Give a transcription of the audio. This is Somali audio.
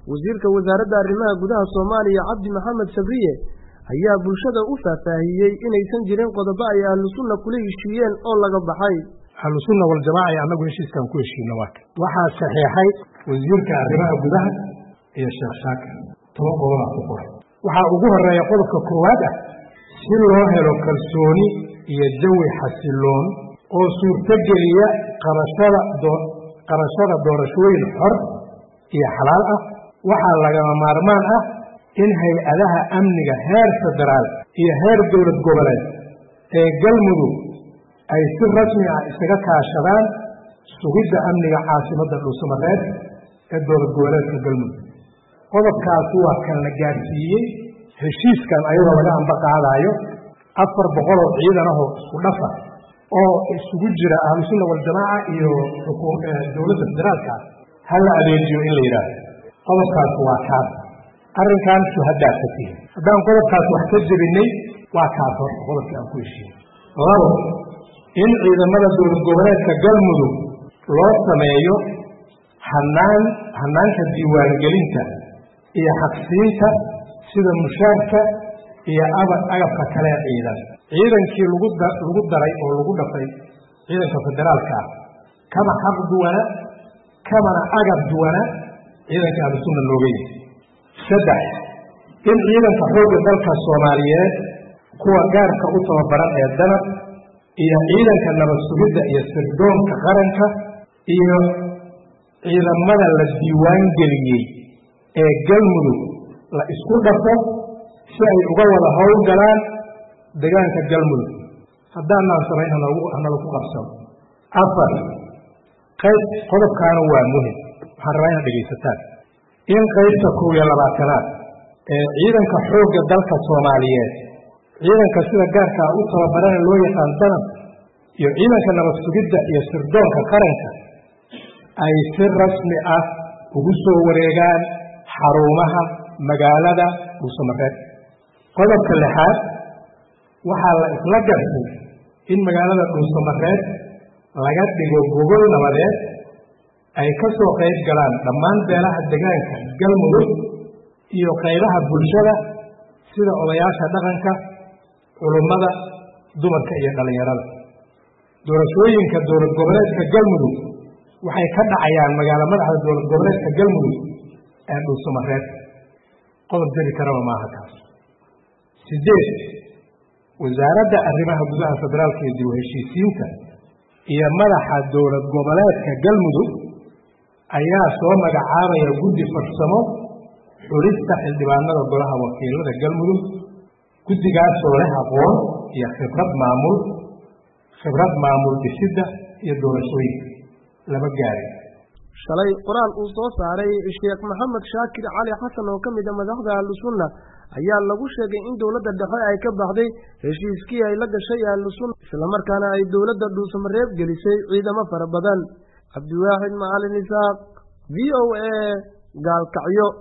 wasiirka wasaaradda arrimaha gudaha Soomaaliya Cabdi Maxamed Sabriye ayaa bulshada u faahfaahiyay inaysan jirin qodobo ay ahlu sunna kula heshiiyeen oo laga baxay ahlu sunna wal jamaa anagu heshiiskan ku heshiino waxa saxiixay wasiirka arrimaha gudaha iyo Sheekh Shaakir todoba ku qoray waxa ugu horeeya qodobka koowaad si loo helo kalsooni iyo jawi xasiloon oo suurtageliya qarashada doorashooyin xor iyo xalaal ah waxaa lagama maarmaan ah in hay'adaha amniga heer federaal iyo heer dowlad goboleed ee galmudug ay si rasmi ah isaga kaashadaan sugidda amniga caasimadda Dhuusamareeb ee dowlad goboleedka galmudug qodobkaas waa kan la gaarsiiyey heshiiskan ayadoo laga amba qaadayo 400 oo ciidan ah oo isku dhafa oo isugu jira ahlu sunna wal jamaa iyo dowladda federaalka hal adeejiyo in la yiraahdo qodobkaas waa kaas arrinkan shuhadaa fatihi haddaan qodobkaas wax ka jabinay waa kaas qodobkii aan ku heshiiyey labo in ciidamada dowlad goboleedka galmudug loo sameeyo hanaanka diiwaangelinta iyo xaqsiinta sida mushaarka iyo agabka kale ciidankii lagu daray oo lagu dhafay ciidanka federaalka kama xaq duwana kamana agab duwana ciidanka ahlu sunna loogay saddex in ciidanka xoogga dalka Soomaaliyeed kuwa gaarka u tababaran ee danab iyo ciidanka nabad sugidda iyo sirdoonka qaranka iyo ciidamada la diiwaan geliyey ee galmudug la isku dhafo si ay uga wada howlgalaan deegaanka galmudug haddaan sameeyno annagu ku qabsano afar qayb qodobkaana waa muhiim waxaan rabaa inaad dhegaysataan in qaybta 12aad ee ciidanka xoogga dalka Soomaaliyeed ciidanka sida gaarka u tababaran loo yaqaan danab iyo ciidanka nabad sugidda iyo sirdoonka qaranka ay si rasmi ah ugu soo wareegaan xarumaha magaalada Dhuusamareeb qodobka lixaad waxaa la isla gartay in magaalada Dhuusamareeb laga dhigo gobol nabadeed ay ka soo qayb galaan dhammaan beelaha deegaanka galmudug iyo qaybaha bulshada sida odayaasha dhaqanka culimada dumarka iyo dhalinyarada doorashooyinka dowlad goboleedka galmudug waxay ka dhacayaan magaalo madaxda dowlad goboleedka galmudug ee Dhuusamareeb qodob jari karaba maaha kaas sideed wasaaradda arrimaha gudaha federaalka iyo dib u heshiisiinta iyo madaxa dowlad goboleedka galmudug ayaa soo magacaabaya guddi farsamo xulista xildhibaanada golaha wakiilada galmudug guddigaasoo leh aqoon iyo khibrad maamul dhisidda iyo doorashooyinka lama gaarin shalay qoraal uu soo saaray Sheekh Maxamed Shaakir Cali Xasan oo kamid ah madaxda ahlu sunna ayaa lagu sheegay in dowladda dhexe ay ka baxday heshiiskii ay la gashay ahlu sunna isla markaana ay dowladda Dhuusamareeb gelisay ciidamo fara badan Cabdiwaaxid Macalin Isaaq VOA Gaalkacyo